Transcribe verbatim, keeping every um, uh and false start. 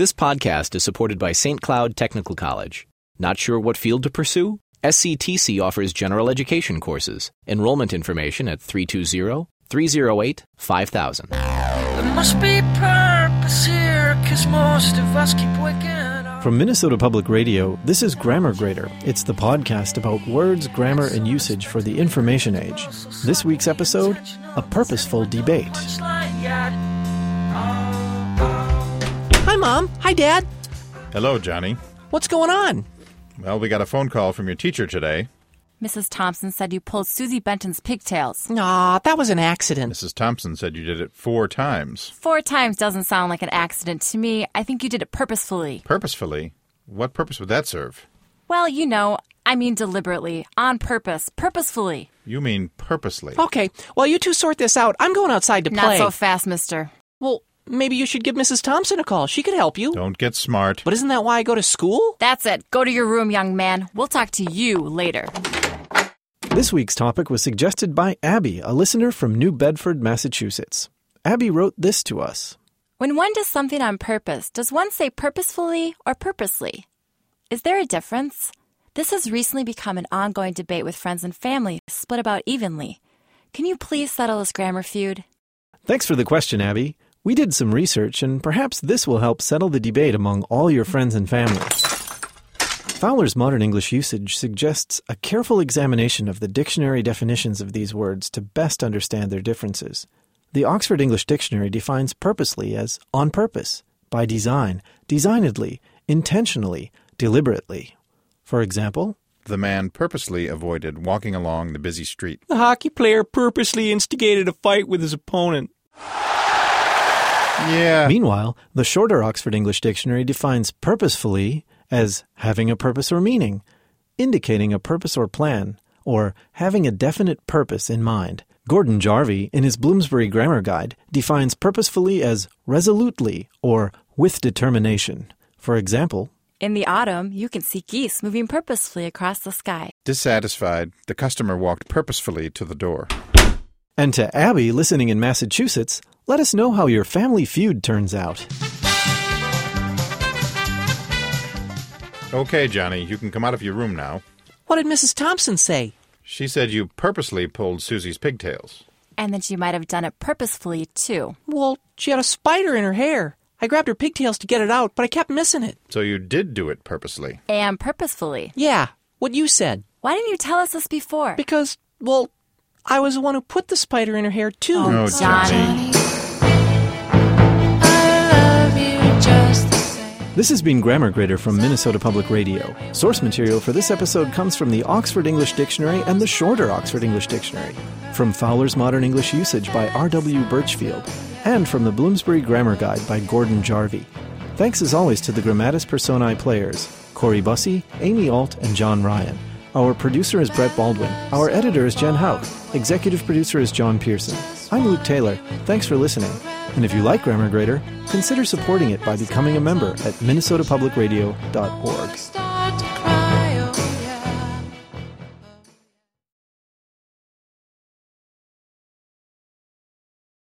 This podcast is supported by Saint Cloud Technical College. Not sure what field to pursue? S C T C offers general education courses. Enrollment information at three two zero, three zero eight, five thousand. There must be purpose here, 'cause most of us keep waking up. From Minnesota Public Radio, this is Grammar Grader. It's the podcast about words, grammar, and usage for the information age. This week's episode, A Purposeful Debate. Hi, Mom. Hi, Dad. Hello, Johnny. What's going on? Well, we got a phone call from your teacher today. Missus Thompson said you pulled Susie Benton's pigtails. Aw, that was an accident. Missus Thompson said you did it four times. Four times doesn't sound like an accident to me. I think you did it purposefully. Purposefully? What purpose would that serve? Well, you know, I mean deliberately, on purpose, purposefully. You mean purposely. Okay, while you two sort this out, I'm going outside to Not play. so fast, mister. Well, maybe you should give Missus Thompson a call. She could help you. Don't get smart. But isn't that why I go to school? That's it. Go to your room, young man. We'll talk to you later. This week's topic was suggested by Abby, a listener from New Bedford, Massachusetts. Abby wrote this to us. When one does something on purpose, does one say purposefully or purposely? Is there a difference? This has recently become an ongoing debate with friends and family, split about evenly. Can you please settle this grammar feud? Thanks for the question, Abby. We did some research, and perhaps this will help settle the debate among all your friends and family. Fowler's Modern English Usage suggests a careful examination of the dictionary definitions of these words to best understand their differences. The Oxford English Dictionary defines purposely as on purpose, by design, designedly, intentionally, deliberately. For example, the man purposely avoided walking along the busy street. The hockey player purposely instigated a fight with his opponent. Yeah. Meanwhile, the shorter Oxford English Dictionary defines purposefully as having a purpose or meaning, indicating a purpose or plan, or having a definite purpose in mind. Gordon Jarvie, in his Bloomsbury Grammar Guide, defines purposefully as resolutely or with determination. For example, in the autumn, you can see geese moving purposefully across the sky. Dissatisfied, the customer walked purposefully to the door. And to Abby, listening in Massachusetts, let us know how your family feud turns out. Okay, Johnny, you can come out of your room now. What did Missus Thompson say? She said you purposely pulled Susie's pigtails. And that you might have done it purposefully, too. Well, she had a spider in her hair. I grabbed her pigtails to get it out, but I kept missing it. So you did do it purposely. And purposefully. Yeah, what you said. Why didn't you tell us this before? Because, well, I was the one who put the spider in her hair, too. Oh, no, Johnny. Johnny. This has been Grammar Grader from Minnesota Public Radio. Source material for this episode comes from the Oxford English Dictionary and the shorter Oxford English Dictionary, from Fowler's Modern English Usage by R W Birchfield, and from the Bloomsbury Grammar Guide by Gordon Jarvie. Thanks as always to the Grammatis Personae players, Corey Bussey, Amy Alt, and John Ryan. Our producer is Brett Baldwin. Our editor is Jen Houck. Executive producer is John Pearson. I'm Luke Taylor. Thanks for listening. And if you like Grammar Grader, consider supporting it by becoming a member at minnesota public radio dot org.